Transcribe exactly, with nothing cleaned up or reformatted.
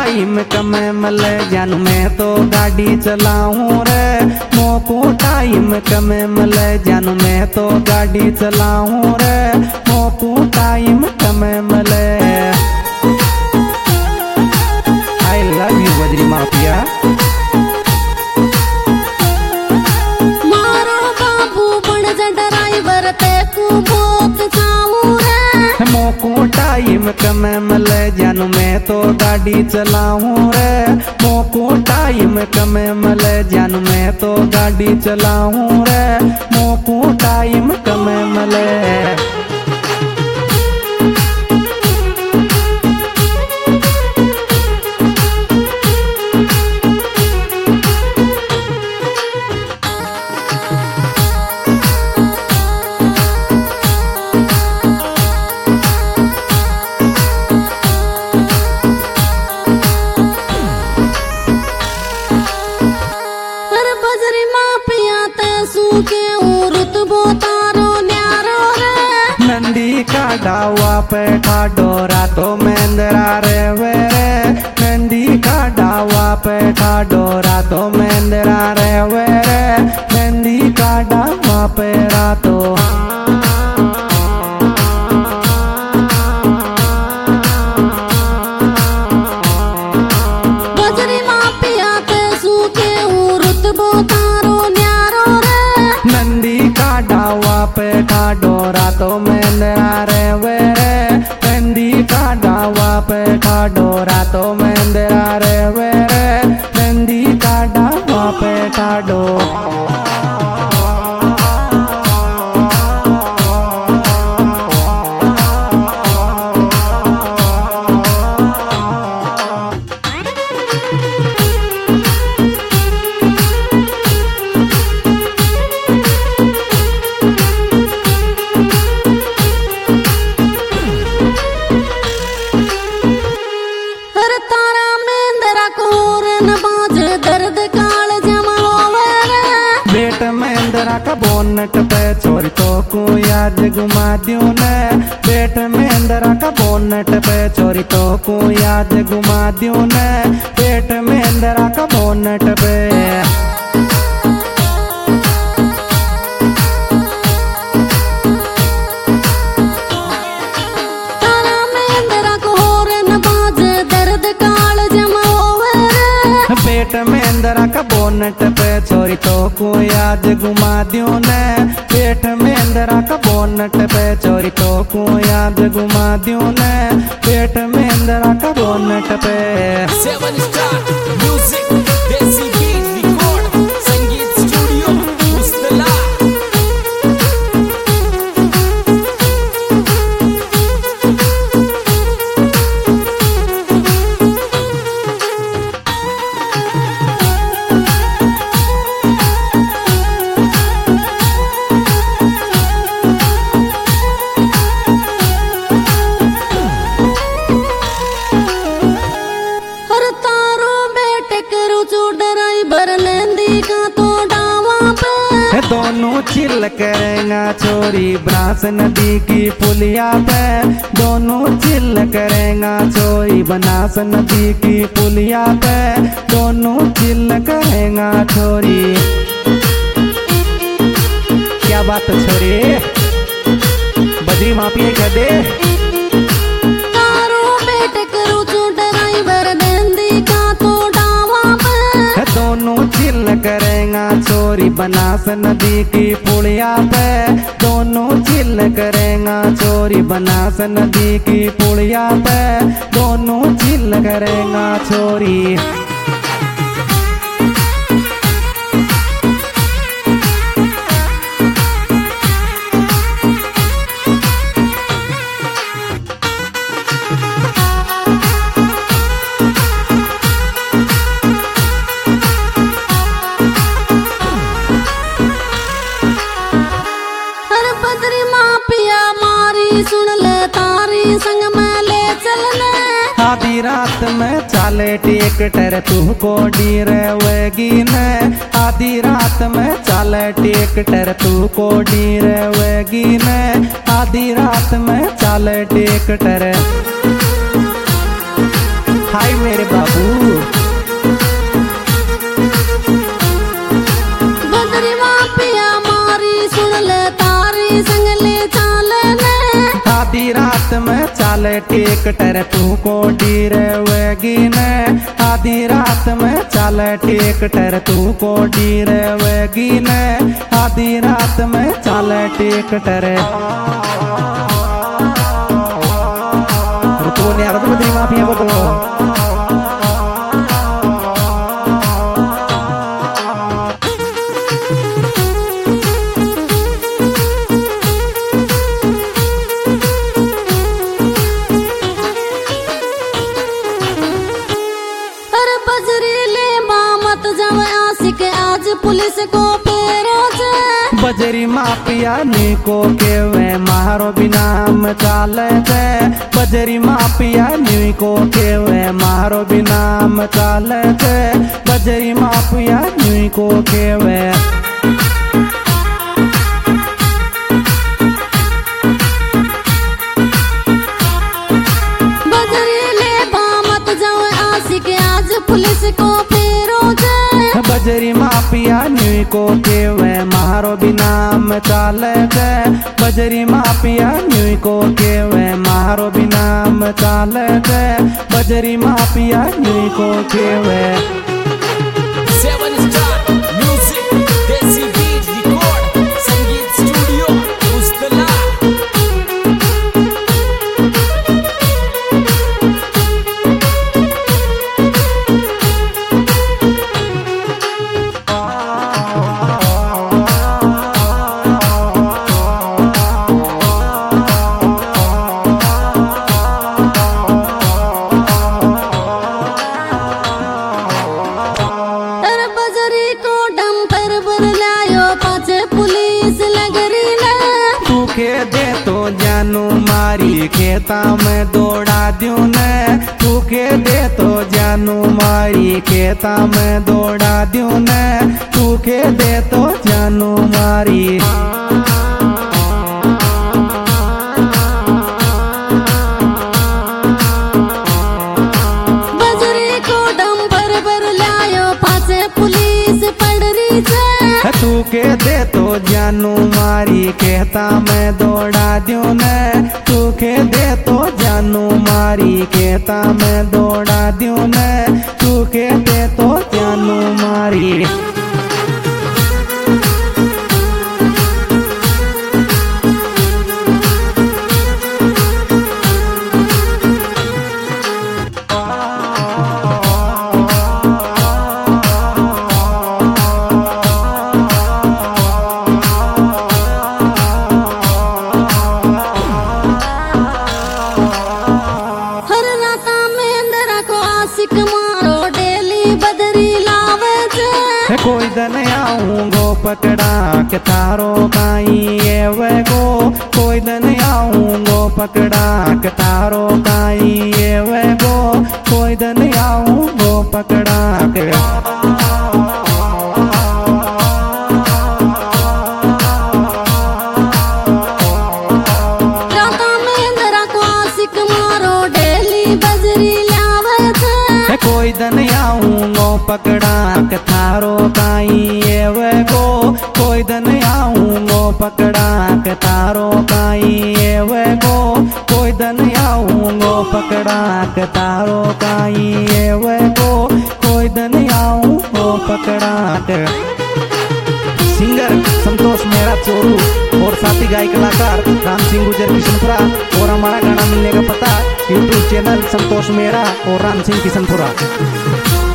Time कमे मले जानू मैं तो गाड़ी चलाऊं रे। मोको टाइम कमे मले जानू मैं तो गाड़ी चलाऊं रे। मोको टाइम कमे मले। आई लव यू बजरी माफिया। मारो बाबू बन जा ड्राइवर ते को बहुत चाहूं रे। मोको टाइम कमे मले जानू मैं तो गाड़ी चलाऊं रे। मोको टाइम कमे मले जानू मैं तो गाड़ी चलाऊं रे। मोको टाइम कमे मले। नंदी का डावा पे ठाडोरा तो मेंदरा रे वे रे। नंदी का डावा पे ठाडोरा तो मेंदरा रे वे रे। नंदी का डावा पे रातो बजरी मापिया ते सूके रुतबो तारो न्यारो रे। नंदी का डावा पे ठाडोरा तो मेंदरा रे वे रे। नंदी का डावा पे ठाडोरा तो मेंदरा रे वे रे। नंदी का डावा पे ठाडो का बोनट पे चोरी तो को याद घुमा दियो ने। पेट में अंदरा का बोनट पे चोरी तो को याद घुमा दियो ने। पेट में अंदरा का बोनट पे पेट में अंदरा का बोनट पे चोरी तो को याद घुमा दियो ने। पेट में अंदरा का बोनट पे चोरी तो को याद घुमा दियो ने। पेट में अंदरा का बोनट पे seven star music desi beat record Sangeet studio मुस्तला। दोनों चिल करेगा चोरी बनास नदी की पुलिया पे। दोनों चिल करेगा चोरी बनास नदी की पुलिया पे। दोनों चिल करेगा चोरी। क्या बात छोरी बजरी माफिया कह दे। दोनों चिल करेगा चोरी बनास नदी की पुलिया पे। दोनों चिल करेगा चोरी बनास नदी की पुलिया पे। दोनों चिल करेगा चोरी। आधी रात में चाले टिकटर तुमको डीरेवेगी ने। आधी रात में चाले टिकटर तुमको डीरेवेगी ने। आधी रात में चाले टिकटर हाय मेरे बाबू। बदरी मापिया मारी सुन ले तारी संग ले चाल ने। आधी रात में चाले टेक्टर तू को डीर वेगी ने। आधी रात में चाले टेक्टर तू को डीर वेगी ने। आधी रात में चाले टेक्टर तो नहीं आ रहा। तो बदरी माफिया को तो पुलिस को पेरो से। बजरी मापिया निको के वे मारो बिनाम चाले थे। बजरी मापिया निको के वे मारो बिनाम चाले थे। बजरी मापिया निको के वे बजरी ले बामत जाओ आशिक आज पुलिस को पेरो से। बजरी मापिया निको के वे मारो बिनाम चाले थे। बजरी मापिया निको के वे मारो बिनाम चाले थे। बजरी मापिया निको के वे seven star music desi beat record Sangeet studio उस्तला। दे तो जानू मारी खेता में दौड़ा दूं ने। तू के दे तो जानू मारी खेता में दौड़ा दूं ने। तू के दे तो जानू मारी बजरी को डंपर पर लायो पासे पुलिस पड़ रही से। तू के दे तो जानू मारी खेता में दौड़ा दूं ने। तू के दे तो जानू मारी खेता में दौड़ा दूं ने। तू के दे तो जानू मारी कोई दिन आऊंगो पकड़ा के तारो काई ये वे गो। कोई दिन आऊंगो पकड़ा के तारो काई ये वे गो। कोई दिन आऊंगो पकड़ा के राता में इंदिरा को आशिक मारो डेली बजरी लावे थे। कोई दिन आऊंगो पकड़ा के तारो काई ये वे गो। कोई दिन आऊंगो पकड़ा के तारो काई ये वे गो। कोई दिन आऊंगो पकड़ा के तारो काई ये वे गो। कोई दिन आऊंगो पकड़ा के। सिंगर संतोष मेहरा चोरू और साथी गाय कलाकार राम सिंह गुजर किशनपुरा। और हमारा गाना मिलने का पता यूट्यूब चैनल संतोष मेहरा और राम सिंह किशनपुरा।